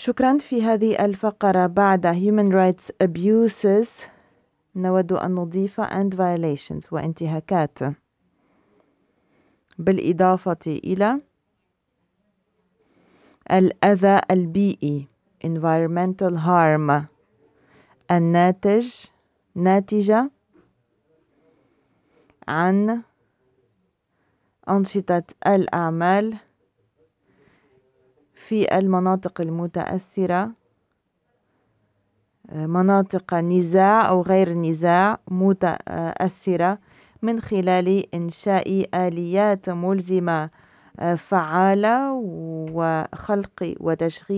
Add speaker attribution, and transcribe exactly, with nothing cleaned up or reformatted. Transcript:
Speaker 1: شكرا. في هذه الفقرة بعد human rights abuses نود أن نضيف and violations وانتهاكات، بالإضافة إلى الأذى البيئي environmental harm الناتج ناتجة عن أنشطة الأعمال في المناطق المتأثرة، مناطق نزاع أو غير نزاع متأثرة، من خلال إنشاء آليات ملزمة فعالة وخلق وتشغيل